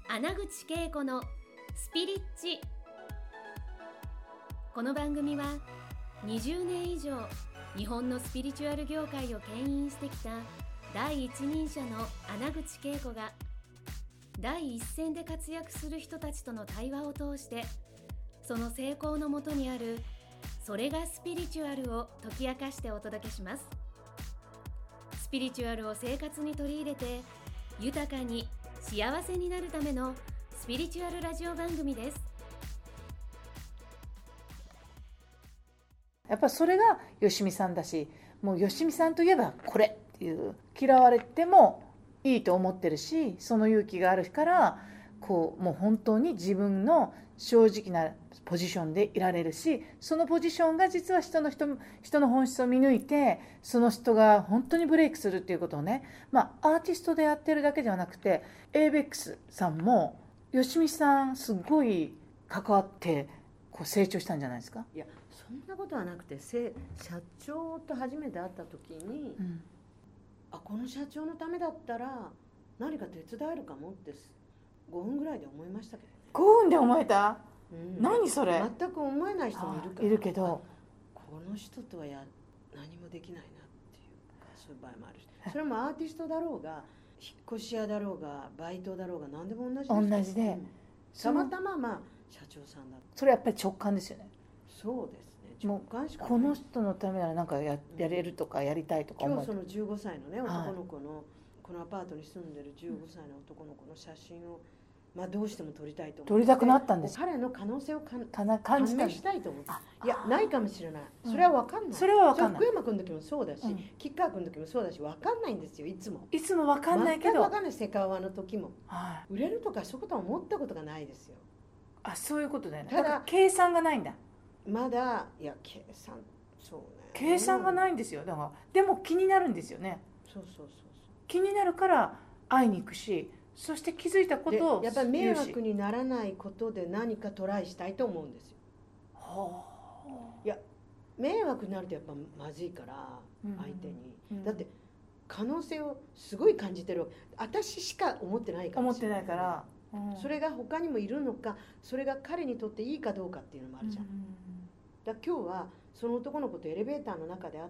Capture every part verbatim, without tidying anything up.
穴口恵子のスピリッチ。この番組はにじゅうねん以上日本のスピリチュアル業界を牽引してきた第一人者の穴口恵子が第一線で活躍する人たちとの対話を通して、その成功のもとにあるそれがスピリチュアルを解き明かしてお届けします。スピリチュアルを生活に取り入れて豊かに幸せになるためのスピリチュアルラジオ番組です。 やっぱそれが吉見さんだし、もう吉見さんといえばこれっていう、嫌われてもいいと思ってるし、その勇気があるからこうもう本当に自分の正直なポジションでいられるし、そのポジションが実は人の人人の本質を見抜いて、その人が本当にブレイクするっていうことをね、まあアーティストでやってるだけではなくて、エイベックスさんも吉見さんすごい関わってこう成長したんじゃないですか。 いや、そんなことはなくて、社長と初めて会った時に、うん、あ、この社長のためだったら何か手伝えるかもってごふんぐらいで思いましたけどね。 ごふんで思えた、うん、何それ。 全く思えない人もいるから、 いるけど、 この人とはや何もできないなっていう、そういう場合もあるし、それもアーティストだろうが引っ越し屋だろうがバイトだろうが何でも同じです。 同じで、うん、 たまたままあ社長さんだ。 それやっぱり直感ですよね。 そうですね、直感しかない。 この人のためなら何か や, やれるとかやりたいとか思う。 今日そのじゅうごさいのね男の子の、はい、このアパートに住んでるじゅうごさいの男の子の写真を、まあ、どうしても撮りたいと思って、 撮りたくなったんです。 彼の可能性をか感じたしたいと思って、いやないかもしれない、それは分かんない、うん、 それは分かんない。 福山君の時もそうだし、うん、吉川君の時もそうだし、分かんないんですよ。いつもいつも分かんないけど、 全く分かんない。セカオワの時も、はい、売れるとかそういうことは思ったことがないですよ。 あ、そういうことだよね。 ただ計算がないんだ。 まだ、いや計算、そうね、 計算がないんですよ。だからでも気になるんですよね。 そうそうそうそう、 気になるから会いに行くし、そして気づいたことをやっぱり迷惑にならないことで何かトライしたいと思うんですよ。はあ、いや迷惑になるとやっぱまずいから相手に、うんうん、だって可能性をすごい感じてる。私しか思ってないかもしれない。 思ってないから、 うん、それが他にもいるのか、それが彼にとっていいかどうかっていうのもあるじゃん、うん、だから今日はその男の子とエレベーターの中で会って、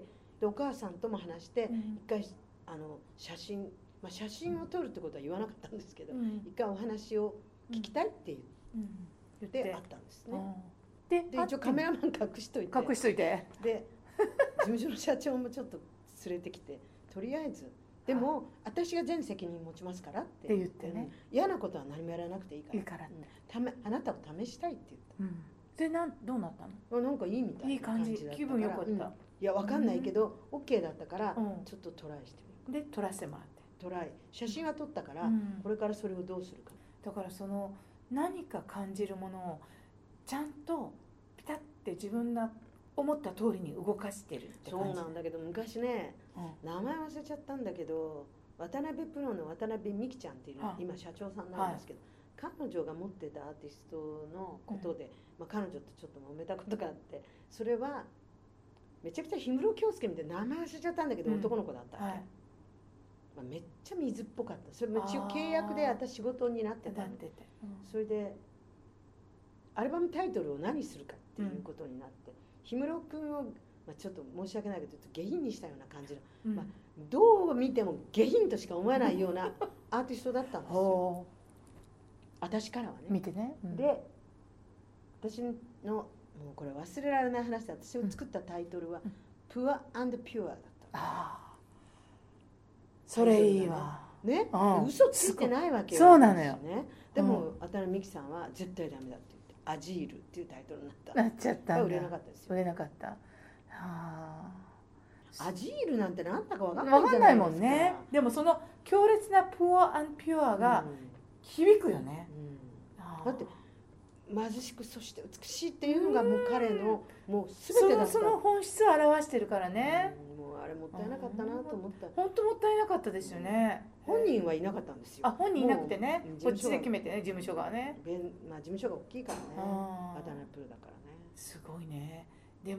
でお母さんとも話して、うん、一回あの写真まあ、写真を撮るってことは言わなかったんですけど、うん、一回お話を聞きたいって言って会ったんですね、うん、で, で一応カメラマン隠しといて隠しといてで事務所の社長もちょっと連れてきて、とりあえずでも私が全責任持ちますからって言, って言ってね、 嫌なことは何もやらなくていいから、 いいからって、 うん、ためあなたを試したいって言った、うん、 でなんどうなったの。 なんかいいみたいな感じだったから、 いい感じ、気分良かった、うん、いや分かんないけど、うん、OK だったから、うん、ちょっとトライしてみる。 で撮らせてもらって、 トライ写真は撮ったから、うん、これからそれをどうするか。 だからその何か感じるものをちゃんとピタッて自分が思った通りに動かしてるって感じ。 そうなんだけど昔ね、うん、名前忘れちゃったんだけど、渡辺プロの渡辺美樹ちゃんっていうのは、はい、今社長さんなんですけど、はい、彼女が持ってたアーティストのことで、うん、まあ、彼女とちょっと揉めたことがあって、それはめちゃくちゃ氷室京介みたいな、名前忘れちゃったんだけど、うん、男の子だったわけ、はい、まあ、めっちゃ水っぽかった。それも一応契約で私仕事になってたんで、うん、それでアルバムタイトルを何するかっていうことになって、氷室君を、まあ、ちょっと申し訳ないけど下品にしたような感じの、うん、まあ、どう見ても下品としか思えないようなアーティストだったんですよ私からはね。 見てね、 うん、で私のもうこれ忘れられない話で、私を作ったタイトルは「Poor and Pure」だった。ああ、 それいいわね、うん、嘘ついてないわけよ。 そうなのよ、 ね、でも、うん、渡辺美樹さんは絶対ダメだって言って「アジール」っていうタイトルになったなっちゃったんだ。 売れなかったですよ。 売れなかった。はあ、 アジールなんて何だか分かんないじゃないですか。 分かんないもんね。でもその強烈な「Poor and Pure」が響くよね、 うんうん、だって貧しくそして美しいっていうのがもう彼のもう全てだった。 その、その本質を表してるからね、 うん、もうあれもったいなかったなと思った。 本当もったいなかったですよね。 本人はいなかったんですよ。 あ、本人いなくてね、こっちで決めてね、事務所がね、 まあ、事務所が大きいからね、渡辺プロだからね。 すごいね。でも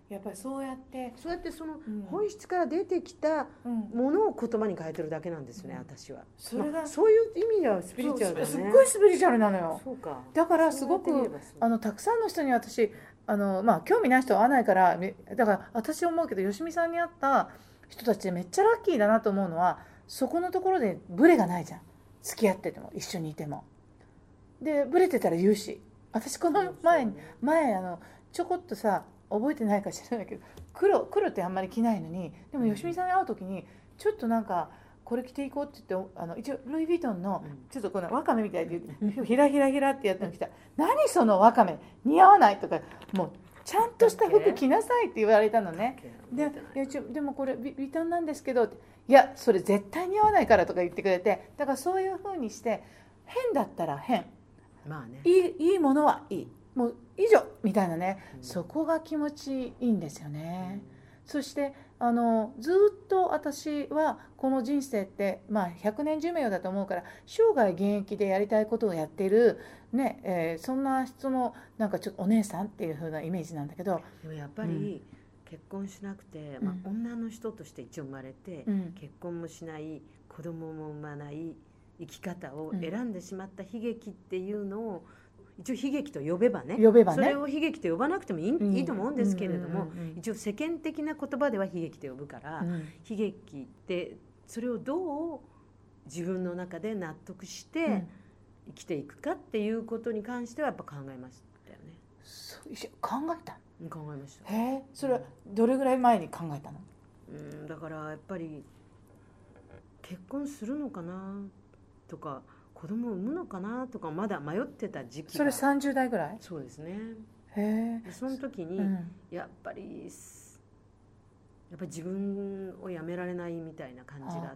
やっぱりそうやってそうやってそのうん本質から出てきたうんものを言葉に変えてるだけなんですよね、 うん私は。 それがまあそういう意味ではスピリチュアルだね。 すっごいスピリチュアルなのよ。 そうか。 だからすごくそうやって見ればそうあのたくさんの人に私あの、まあ、興味ない人は会わないからめだから私思うけど吉見さんに会った人たちでめっちゃラッキーだなと思うのはそこのところでブレがないじゃん、付き合ってても一緒にいても。でブレてたら言うし、私この前に前あのちょこっとさ覚えてないか知らないけど黒黒ってあんまり着ないのにでも吉見さんに会う時にちょっとなんかこれ着ていこうって言ってあの一応ルイ・ヴィトンのちょっとこのワカメみたいでひらひらひらってやったの着た何そのワカメ似合わないとかもうちゃんとした服着なさいって言われたのね。でいやちょでもこれヴィトンなんですけどっていやそれ絶対似合わないからとか言ってくれて、だからそういう風にして変だったら変、 まあね、 いいいいものはいいもう以上みたいなね、 うん、 そこが気持ちいいんですよね、 うん、 そしてあのずっと私はこの人生って、まあ、ひゃくねん寿命だと思うから生涯現役でやりたいことをやっている、ねえー、そんな人のなんかちょっとお姉さんっていう風なイメージなんだけど、 でもやっぱり結婚しなくて、 うんまあ、女の人として一応生まれて、 うん、 結婚もしない子供も産まない生き方を選んでしまった悲劇っていうのを一応悲劇と呼べばね、 呼べばねそれを悲劇と呼ばなくてもいい、 うん、 いいと思うんですけれども、 うんうんうんうん、 一応世間的な言葉では悲劇と呼ぶから、 うん、 悲劇ってそれをどう自分の中で納得して生きていくかっていうことに関してはやっぱ考えましたよね。 そう考えた考えました。 へえ、それはどれぐらい前に考えたの？ うん、だからやっぱり結婚するのかなとか子供を産むのかなとかまだ迷ってた時期が。 それさんじゅう代ぐらい？ そうですね。 へえ。 でその時に、うん、やっぱりやっぱり自分をやめられないみたいな感じがあって、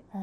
うん、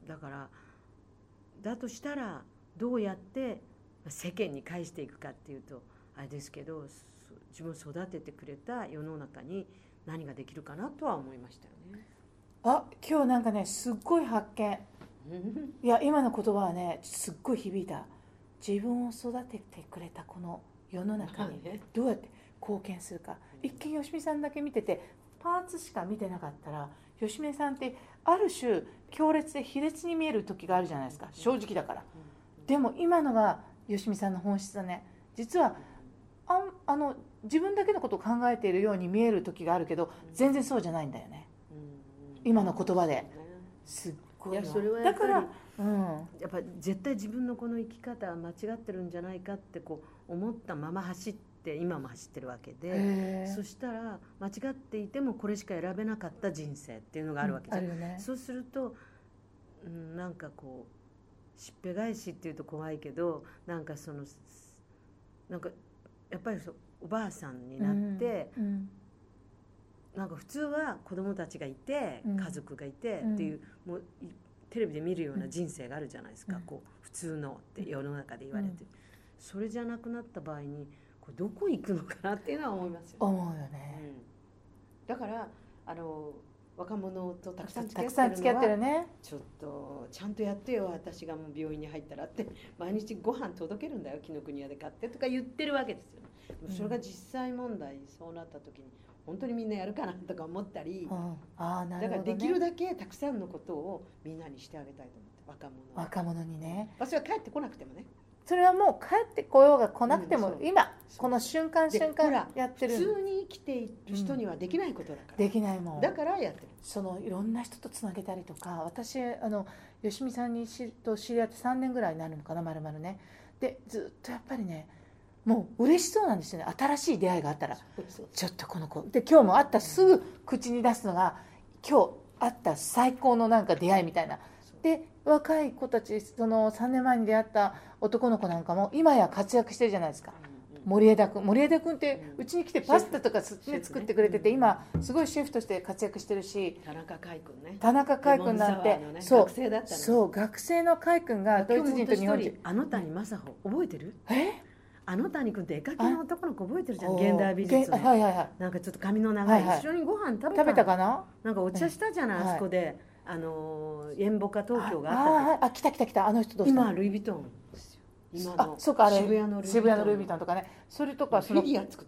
だからだとしたらどうやって世間に返していくかっていうとあれですけど、自分を育ててくれた世の中に何ができるかなとは思いましたよね。 あ、今日なんかねすっごい発見いや今の言葉はねすっごい響いた。自分を育ててくれたこの世の中にどうやって貢献するか。一見吉見さんだけ見ててパーツしか見てなかったら吉見さんってある種強烈で卑劣に見える時があるじゃないですか、正直だから。でも今のが吉見さんの本質だね。実はああの自分だけのことを考えているように見える時があるけど全然そうじゃないんだよね、今の言葉ですっごい。 いやそれはやっぱりだからうん、 やっぱ絶対自分のこの生き方は間違ってるんじゃないかってこう思ったまま走って今も走ってるわけで、そしたら間違っていてもこれしか選べなかった人生っていうのがあるわけじゃん、うん、あるよね。そうすると、うん、なんかこうしっぺ返しっていうと怖いけどなんかそのなんかやっぱりおばあさんになって、うんうん、なんか普通は子供たちがいて、うん、家族がいてっていう、もうテレビで見るような人生があるじゃないですか、うん、こう普通のって世の中で言われて、うん、それじゃなくなった場合にこれどこ行くのかなっていうのは思いますよね。 思うよね、 うん、だからあの若者とたくさん付き合ってるのはちょっとちゃんとやってよ、私がもう病院に入ったらって毎日ご飯届けるんだよ、紀ノ国屋で買ってとか言ってるわけですよね。それが実際問題そうなった時に本当にみんなやるかなとか思ったり、うん、あ、なるほどね、だからできるだけたくさんのことをみんなにしてあげたいと思って、若者若者にね。 私は帰ってこなくてもね、 それはもう帰ってこようが来なくても、うん、今この瞬間瞬間やってる。 普通に生きている人にはできないことだから、うん、 できないもんだからやってる。 そのいろんな人とつなげたりとか、私あの吉見さんにしと知り合ってさんねんぐらいになるのかな、まるまるね。でずっとやっぱりねもう嬉しそうなんですよね、新しい出会いがあったら。ちょっとこの子で今日も会ったすぐ口に出すのが今日会った最高のなんか出会いみたいな。で若い子たち、そのさんねんまえに出会った男の子なんかも今や活躍してるじゃないですか。森枝君森枝君ってうちに来てパスタとか、ね、作ってくれてて、今すごいシェフとして活躍してるし、 田中海君ね、 田中海君なんて、 ね、 そう学生だったね、 そう学生の海君がドイツ人と日本人。 あの谷正穂覚えてる？ えあの谷君って絵描きの男の子覚えてるじゃん、現代美術の、 はいはいはい、 なんかちょっと髪の長い、はいはい、一緒にご飯食べた食べたかな、 なんかお茶したじゃない、はい、あそこで、あの煙母花東京があったああ、来た来た来た、あの人どうしたの？ 今ルイ・ヴィトンですよ、今のあ、そうか、あれ渋谷のルイ・ヴィトン、 渋谷のルイ・ヴィトンとかね、それとかそのフィギュア作ってる、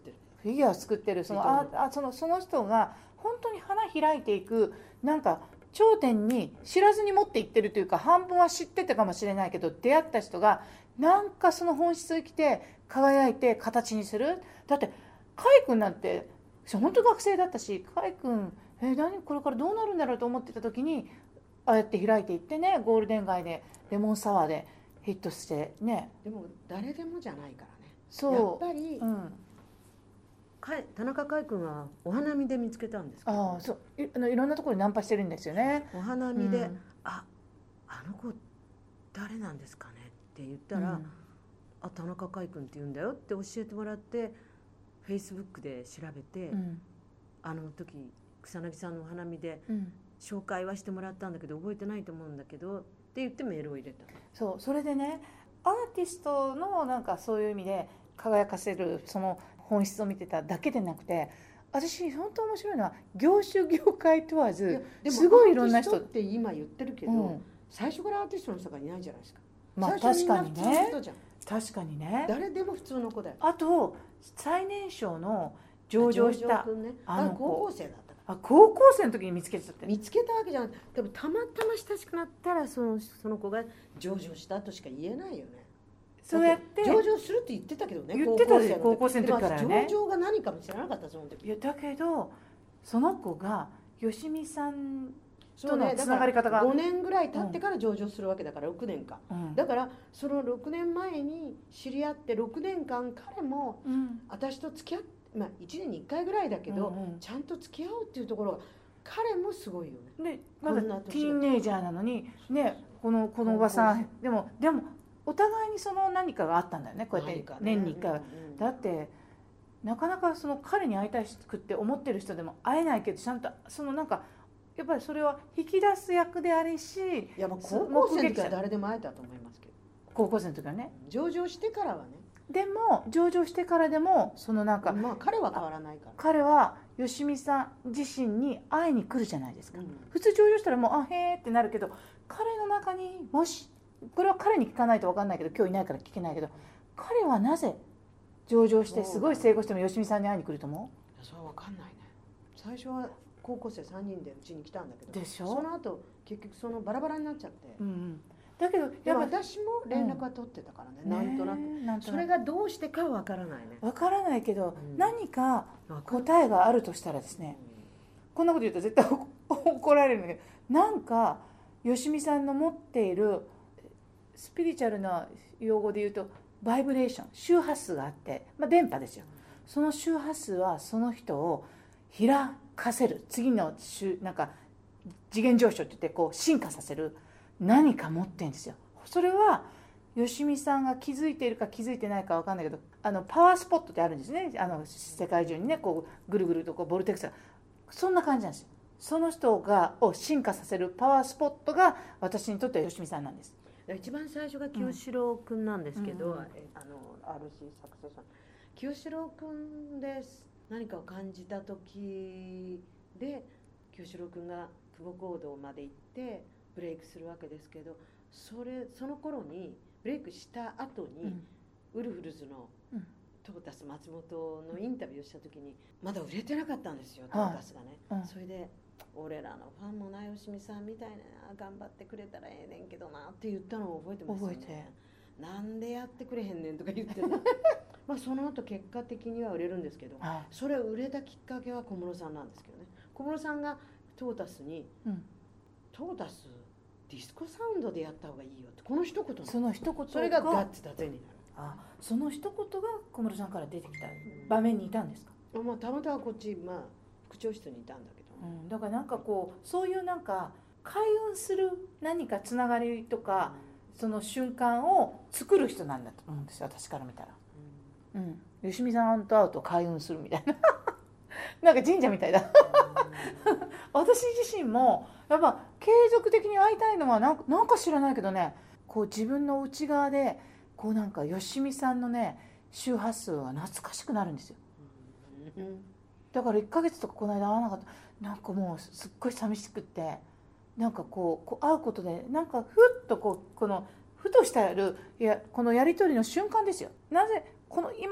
フィギュアを作ってるそのああそのその人が本当に花開いていくなんか頂点に知らずに持っていってるというか、半分は知ってたかもしれないけど、出会った人がなんかその本質を生きて輝いて形にする。だってカイ君なんて本当学生だったし、カイ君えー、何これからどうなるんだろうと思ってた時にああやって開いていってね、ゴールデン街でレモンサワーでヒットしてね。 でも誰でもじゃないからね。 そうやっぱり、 うん、 田中海君はお花見で見つけたんですか、ね、 あそう い, あのいろんなところにナンパしてるんですよね。 お花見で、うん、ああの子誰なんですかねって言ったら、うん、あ田中海君って言うんだよって教えてもらってフェイスブックで調べて、うん、あの時草薙さんのお花見で紹介はしてもらったんだけど覚えてないと思うんだけどって言ってメールを入れた。 そうそれでね、アーティストのなんかそういう意味で輝かせるその本質を見てただけでなくて、私本当面白いのは業種業界問わずすごいいろんな人。 アーティストって今言ってるけど、うん、最初からアーティストの人がいないじゃないですか。 まあ確かにね。確かにね。 誰でも普通の子だよ。 あと最年少の上場した、 ね、あの高校生だったから。 あ高校生の時に見つけちゃって。 見つけたわけじゃなくて、でもたまたま親しくなったらそのその子が上場したとしか言えないよね。 そうやって上場するって言ってたけどね。 言ってたで高校生の時からね。 上場が何かも知らなかったその時。 いやだけどその子が吉見さんとのつながり方が、 ね、ごねんぐらい経ってから上場するわけだから、ろくねんかん、うん、だからそのろくねんまえに知り合ってろくねんかん彼も、うん、私と付き合って、まあ、いちねんにいっかいぐらいだけど、うんうん、ちゃんと付き合うっていうところが彼もすごいよね。 でまだティーンネイジャーなのにね、このこのおばさんでもでもお互いにその何かがあったんだよね。こうやって年にいっかい、ね、うんうん、だってなかなかその彼に会いたいくって思ってる人でも会えないけど、ちゃんとそのなんかやっぱりそれは引き出す役でありし、いやもう高校生の時は誰でも会えたと思いますけど、 高校生の時はね、 上場してからはね。 でも上場してからでもそのなんか、 まあ彼は変わらないから、 彼は吉見さん自身に会いに来るじゃないですか、うん、普通上場したらもうあへーってなるけど、彼の中にもしこれは彼に聞かないと分かんないけど、今日いないから聞けないけど、彼はなぜ上場してすごい成功しても吉見さんに会いに来ると思う？ それは分かんないね。最初は高校生さんにんでうちに来たんだけど、 でしょ？ その後結局そのバラバラになっちゃって、 うんうん、だけどやっぱ私も連絡は取ってたからね、うん、なんとなく、なんとなくそれがどうしてかは分からないね。 分からないけど、うん、何か答えがあるとしたらですね、うん、こんなこと言うと絶対怒られるんだけど、なんか吉見さんの持っているスピリチュアルな用語で言うとバイブレーション、周波数があって、まあ、電波ですよ。その周波数はその人を開かせる、次のなんか次元上昇って言ってこう進化させる何か持ってるんですよ。それは吉見さんが気づいているか気づいてないか分かんないけど、あのパワースポットってあるんですね。あの世界中にね、こうぐるぐるとこうボルテクスがそんな感じなんですよ。その人がを進化させるパワースポットが私にとっては吉見さんなんです。 一番最初が清志郎君なんですけど、うんうん、あの アールシー サクセション清志郎君です。何かを感じた時で清志郎君が久保講堂まで行ってブレイクするわけですけど、それその頃にブレイクした後に、うん、ウルフルズのトータス松本のインタビューをした時にまだ売れてなかったんですよ、トータスがね、はい、それで俺らのファンもな吉見さんみたいな頑張ってくれたらええねんけどなって言ったのを覚えてますよね。覚えてなんでやってくれへんねんとか言ってたまあその後結果的には売れるんですけど、それを売れたきっかけは小室さんなんですけどね。小室さんがトータスに、うん、トータスディスコサウンドでやった方がいいよってこの一言、 その一言それがガッツだぜになる。 あ、その一言が小室さんから出てきた場面にいたんですか？ まあ、たまたまこっち、まあ、副長室にいたんだけど、 うん、だからなんかこうそういうなんか開運する何かつながりとか、うん、その瞬間を作る人なんだと思うんですよ、私から見たら、うんうん、吉見さんと会うと開運するみたいななんか神社みたいだ私自身もやっぱ継続的に会いたいのはなんか、なんか知らないけどね、こう自分の内側でこうなんか吉見さんのね周波数が懐かしくなるんですよ。だからいっかげつとかこの間会わなかった、なんかもうすっごい寂しくって、なんかこう、こう会うことでなんかふっとこうこのふとしたるいやこのやり取りの瞬間ですよ。なぜこの今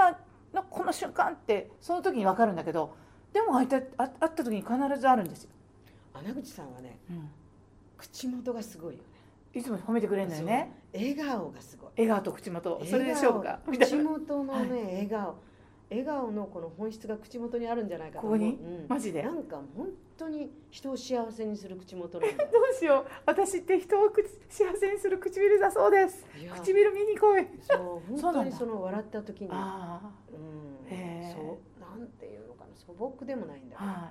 のこの瞬間ってその時に分かるんだけど、でも会った会った時に必ずあるんですよ。 穴口さんはね、 うん、 口元がすごいよね。 いつも褒めてくれるのよね。 笑顔がすごい。 笑顔と口元、それでしょうか。 口元のね、はい、笑顔、笑顔のこの本質が口元にあるんじゃないかと思う。 ここに、 うん、 マジで。 なんか本当に人を幸せにする口元なんだ。 どうしよう。私って人を幸せにする唇だそうです。唇見に来い。 そう本当にその笑った時に、 ああ、 うん、そうなんていうのかな、素朴でもないんだけど。はい、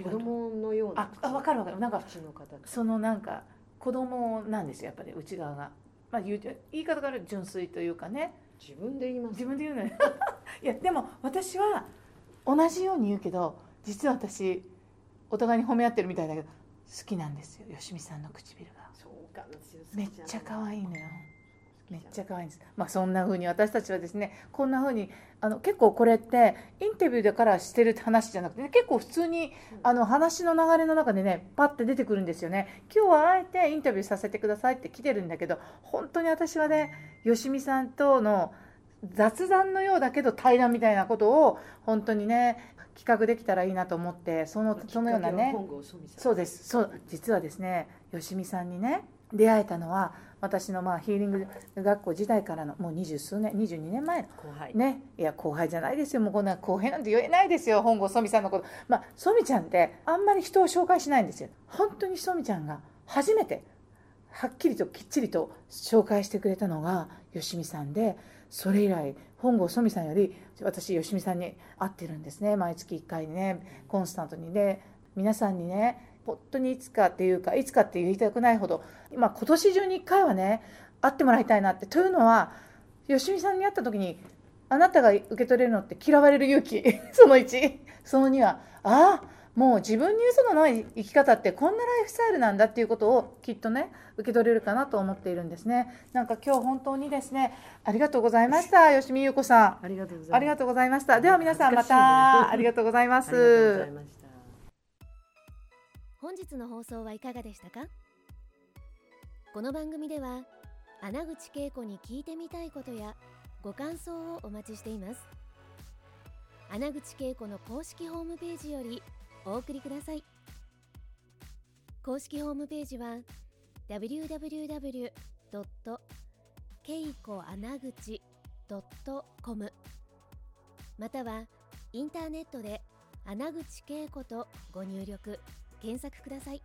子供のような。 あ、わかるわかる。なんか口の形。 そのなんか子供なんですよ、やっぱり内側が。まあ、言う言い方から純粋というかね。 自分で言います。 自分で言うのよ。いやでも私は同じように言うけど、実は私お互いに褒め合ってるみたいだけど好きなんですよ、吉見さんの唇が。 そうか、 めっちゃ可愛いのよ。めっちゃ可愛いんです。まあそんな風に私たちはですね、こんな風にあの結構これってインタビューだからしてる話じゃなくて、ね、結構普通にあの話の流れの中でねパッて出てくるんですよね。今日はあえてインタビューさせてくださいって来てるんだけど、本当に私はね吉見さんとの雑談のようだけど対談みたいなことを本当にね企画できたらいいなと思って、そのそのようなね、そうです、そう実はですね吉見さんにね出会えたのは私のまあヒーリング学校時代からのもう二十数年、にじゅうにねんまえの後輩ね。いや後輩じゃないですよ、もうこんな後輩なんて言えないですよ、本郷ソミさんのこと。まあソミちゃんってあんまり人を紹介しないんですよ。本当にソミちゃんが初めてはっきりときっちりと紹介してくれたのが吉見さんで、それ以来本郷ソミさんより私吉見さんに会ってるんですね。毎月いっかいねコンスタントにね、皆さんにね本当にいつかっていうかいつかって言いたくないほど、今今年中にいっかいはね会ってもらいたいなって。というのは吉見さんに会った時にあなたが受け取れるのって嫌われる勇気そのいち、そのにはああもう自分に嘘のない生き方ってこんなライフスタイルなんだっていうことをきっとね受け取れるかなと思っているんですね。なんか今日本当にですねありがとうございました、吉見優子さん。 ありがとうございます。 ありがとうございました。では皆さんまたありがとうございます。 ありがとうございました。 本日の放送はいかがでしたか？この番組では穴口恵子に聞いてみたいことやご感想をお待ちしています。穴口恵子の公式ホームページよりお送りください。公式ホームページは ダブリューダブリューダブリュードットけいこあなぐちドットコム またはインターネットで穴口恵子とご入力検索ください。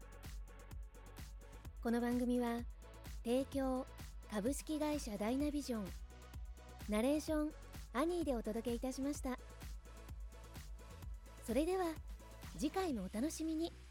この番組は提供株式会社ダイナビジョン、ナレーションアニーでお届けいたしました。それでは次回もお楽しみに。